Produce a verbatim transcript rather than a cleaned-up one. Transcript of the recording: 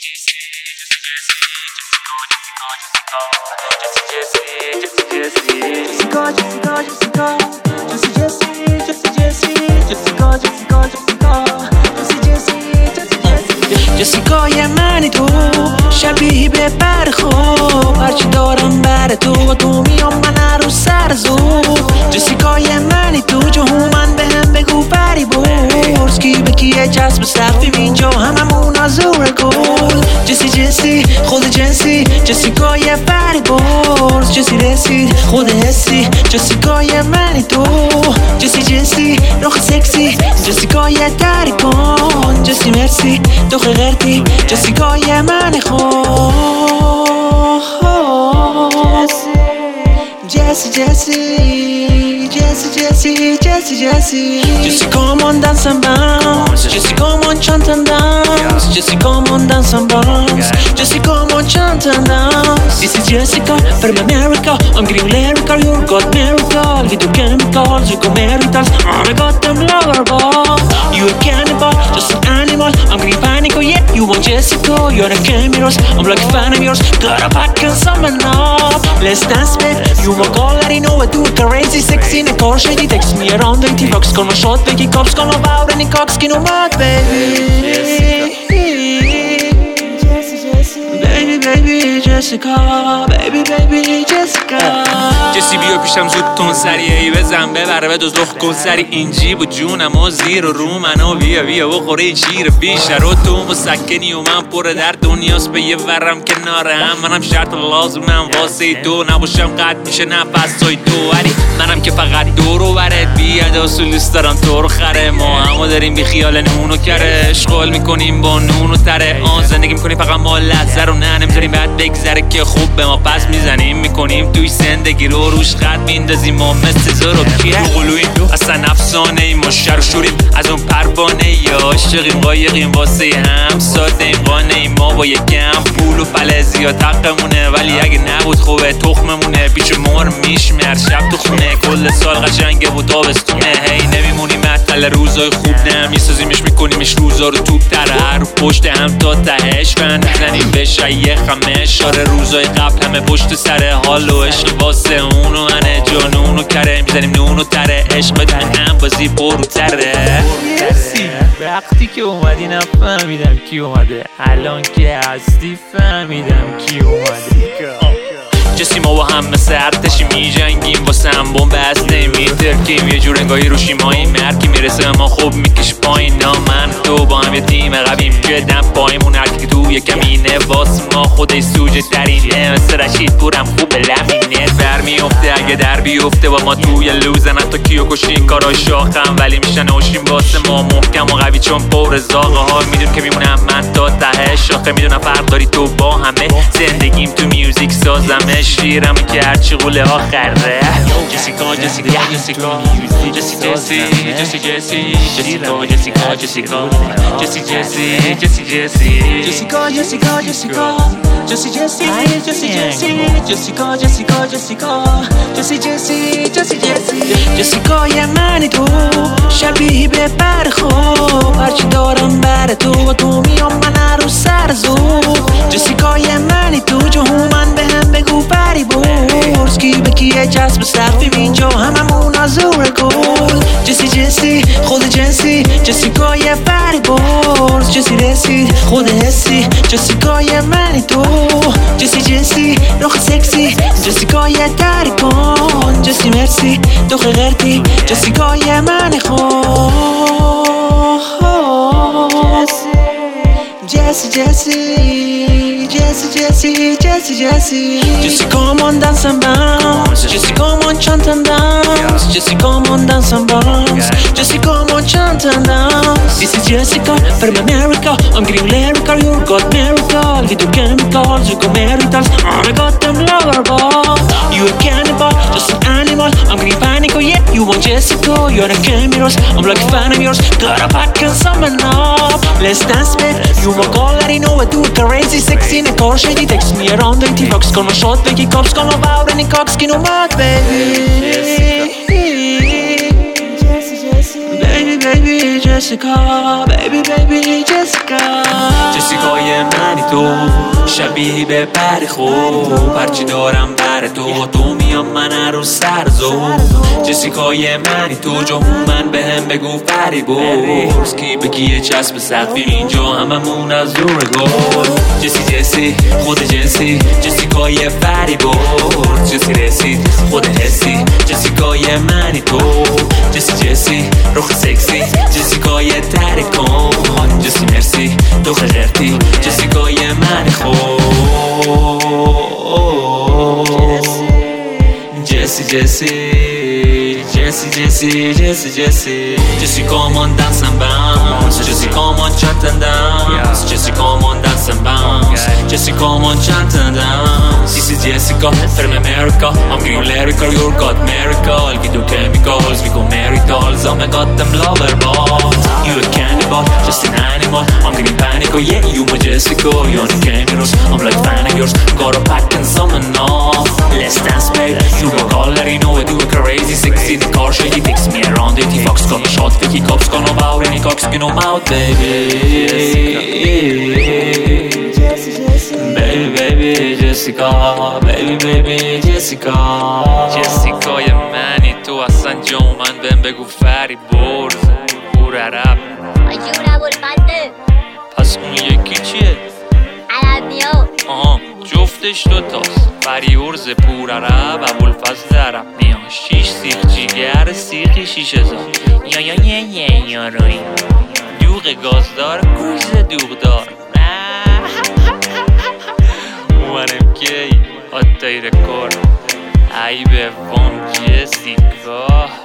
جسیکای منی تو شبیه به برخواب هرچی دارم بر تو تو میام من رو سر زود جسیکای منی تو جهومن به هم بگو پری برز کی به کیه جسب سقفیم اینجا هممون آزور گل جسی جسی خود جنسی جسیکای پری برز جسی رسید خود حسی جسیکای منی تو جسی جنسی روخ سکسی جسیکای تری کن جسی مرسی تو غیرتی جسیکای من خواه جسی جسی جسی جسی جسی جسی جسی come on dance and bounce جسی come on chant and dance جسی come on dance and bounce جسی come on chant and dance This is Jessica from America I'm getting lyrical you got miracle We do chemicals you got maritals I got them lover ball You a cannibal just an animal I'm getting panic oh yeah you want Jessica You're a cameras I'm like a fan of yours Gotta pack and summon up Let's dance babe You my girl let you know I do it crazy sexy in a car shady text me around eighty bucks Gonna shot biggie cops Gonna bow any cocks Skin on mad baby Baby baby Jessica Baby baby Jessica جسی بیا پیشم زود تون سریع ای بزن ببره به دوز لخ کن سری این جیب و جونم و زیر و رو منو بیا بیا و خوره جیر بیشه رو تو مسکنی و من پر در دنیاست به یه ورم کنار هم منم شرط لازمم واسه دو نباشم قد میشه نفس های دو ولی منم که فقط دو رو برد بیاد اصول دوست دارم تو رو خره ما همو داریم بی خیال نونو کره اشغال میکنیم با نونو تره آن زندگی میکنیم فقط ما لحظه رو نه نمیذاریم بعد بگذره که خوب به ما پس میزنیم میکنیم توی زندگی رو روش خط میندازیم ما مثل زورو کیه قلویم اصلا افسانه ایم ما شر و شوریم از اون پروانه یا عاشقیم قایقیم واسه هم ساده ایم قانه ایم ما با یکم پول و فلزی یا تقمونه ولی اگه نبود خوبه تخممونه پیش مور میشمه هر شب تو خونه کل سال قشنگه و تابستونه هی نمیمونیم معطل روزای خوب نه میسازیمش میکنیمش روزا رو توپ تره رو پشت هم تا تهش فن میزنیم بشه یه خمش آره روزای قبل همه پشت سر حال و عشق واسه اونو منه جانونو کره میزنیم نونو تره عشق بدون هم بازی برو تره وقتی که اومدی نفهمیدم کی اومده الان که هستی فهمیدم کی اومده جسی ما با هم مثل ارتشی می جنگیم واسه هم بمب هسته میترکیم یه جور انگاهی رو شیمایی مرکی میرسه ما خوب میکش پایین نا من تو با هم یه تیم قویم که دم پایمون هرکی که تو یه کمینه واسه ما خودش سوژه ترینه مثل رشید پورم خوب لمینه بر میفته اگه در بیفته با ما توی لوزن حتی کیو کشین کارا شاخم ولی میشن اوشیم واسه ما محکم و قوی چون پر زاغه ها میدون که میمونم من تا ته شاخه میدونم فرق داری تو با همه زندگیم تو میوزیک سازمه شیرم که هرچی قوله آخره جسیکا جسیکا جسیکا جسی جسی جسی جسی جسیکا جسیکا جسیکا جسی جسی جسی جسی جسیکا جسیکا جسیکا جسی جسی جسی جسی جسیکا جسیکا جسیکا جسی جسی جسی جسی جسیکای منی تو شبیه به برخواب هرچی دارم بر تو تو میام من رو سر زود جسیکای منی تو جهومن به هم بگو پری برز کی به کیه جسب سقفیم اینجا هممون آزور گل جسی جسی خود جنسی جسیکای پری برز جسی رسید خود حسی جسیکای منی تو جسی جنسی روخ سکسی جسیکای تری کن جسی مرسی تو غیرتی جسیکای من خواه جسی جسی جسی جسی جسی جسی جسی come on dance and bounce جسی come on chant and dance جسی come on dance and bounce جسی come on chant and dance This is Jessica from America I'm getting lyrical you got miracle We do chemicals you got maritals I got them lover ball You a cannibal just an animal I'm getting panic oh yeah you want Jessica You're a cameras I'm like a fan of yours Gotta pack and summon up Let's dance babe You my girl let you know I do it crazy sexy in a car shady text me around eighty bucks Gonna shot biggie cops Gonna bow any cocks Skin on mad baby Baby baby Jessica Baby baby Jessica جسیکای منی تو شبیهی به پری خوب، هرچی دارم بر تو تو میام من رو سرزو. جسیکای منی تو جو من به هم بگو فری برز، کی به کیه چسب سقفی اینجا هممون از دور گل. جسی جسی خود جنسی جسیکای فری برز، جسی رسید خود حسی جسیکای منی تو. جسی جسی رخ سکسی جسیکای ترکم، جسی مرسی تو خجرتی جسیکای منی خوب. جسی جسی Jesse, Jesse, Jesse, Jesse Jesse, come on, dance and bounce. Jesse, come on, chant and dance. Jesse, come on, dance and bounce. Jesse, come on, chant and dance. This is Jessica from America. I'm green lyrical, you got miracle. We do chemicals, we go maritals. Oh my god, them lover balls. You a cannibal, just an animal. I'm getting panic, oh yeah, you my Jessica. You on the cameras, I'm like fan of yours. Got a pack and summon off. Let's dance, babe. You go color, you know I do a crazy sixty. The car shake, he takes me around it. He fucks, got a shot, Vicky cops gonna bow. And he cocks, you know, mouth, baby. Baby, baby, Jessica. Baby, baby, Jessica. Jessica, yeah, mani tu aslan jo man ben begu fari borz. Pur arab Ajura bulmazdı. Pas اون یکی چیه؟ عربیو آها جفتش دوتاست. فریورز پور عرب ابوالفضل عرب میان. شیش سیخ جیگر سیخی شیش هزار. یا یا یا یا یا روی دوغ گازدار کوز دوغدار. اومنم کی آتای رکورد ای به وام جسیکا.